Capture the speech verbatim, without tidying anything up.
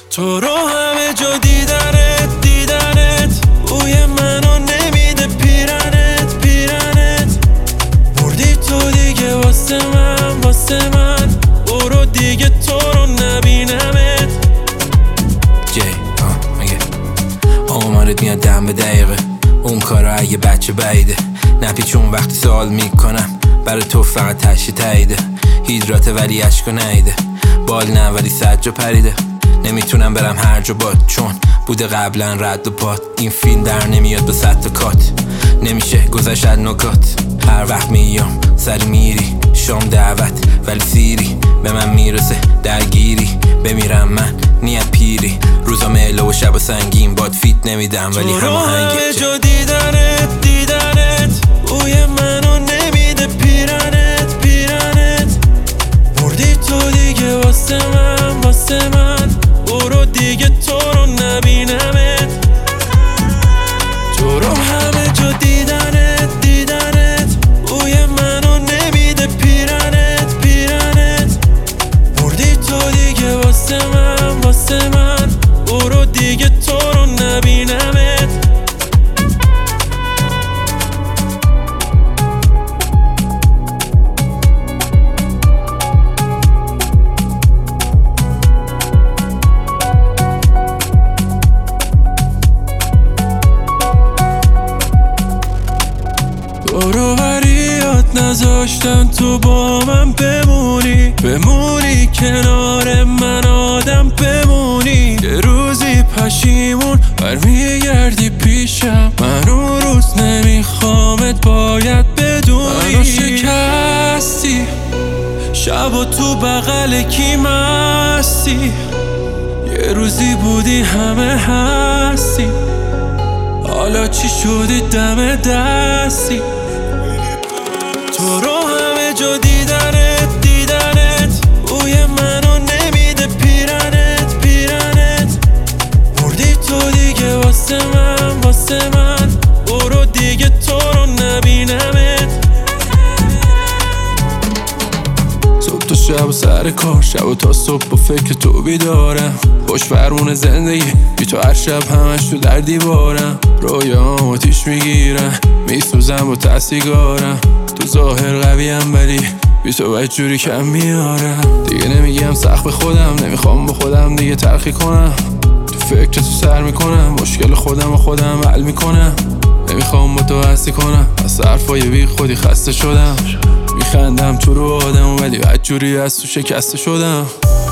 تو رو همه جا دیدنت دیدنت بوی منو نمیده پیرنت پیرنت بردی تو دیگه واسه من واسه من برو دیگه تو رو نبینمت. جی آه میگه آمارت میاد دم به دقیقه اون کارا اگه بچه بعیده نپیچون وقتی سوال میکنم برای تو فقط تشی تاییده هیدراته ولی عشقو نیده بال نه ولی سجا پریده نمیتونم برم هر جا باد چون بوده قبلا رد و پات این فیلم در نمیاد به صد تا کات نمیشه گذشت نکات هر وقت میام سری میری شام دعوت ولی سیری به من میرسه درگیری بمیرم من نیت پیری روزا مهله و شب سنگین باد فیت نمیدم ولی همه هنگی همه جا دیدنت دیدنت بوی منو نمیده پیرنت پیرنت بردی تو دیگه واسه من واسه من برو دیگه تو رو نبینمت. تو رو همه جا دیدنت دیدنت بوی منو نمیده پیرنت پیرنت بردی تو دیگه واسه من واسه من برو دیگه تو رو نبینمت. دوروبریات نذاشتن تو با من بمونی بمونی کنار من آدم بمونی یه روزی پشیمون برمیگردی پیشم من اون روز نمیخوامت باید بدونی منو شکستی شب و تو بغل کی مستی یه روزی بودی همه هستی حالا چی شدی دم دستی. تو رو همه جا دیدنت دیدنت بوی منو نمیده پیرنت پیرنت بردی تو دیگه واسه من واسه من برو دیگه تو رو نبینمت. صبح تا شب و سر کار شب و تا صبح با فکر تو بیدارم خوش فرمون زندگی بی تو هر شب همش تو در دیوارم رویام آتیش میگیرم میسوزم با تسیگارم تو ظاهر قویم ولی بی تو باید جوری کم میارم دیگه نمیگم سخت به خودم نمیخوام با خودم دیگه تلخی کنم تو فکر تو سر میکنم مشکل خودم و خودم حل میکنم نمیخوام با تو هستی کنم از حرفای بی خودی خسته شدم میخندم تو رو آدم ولی بد جوری از تو شکسته شدم.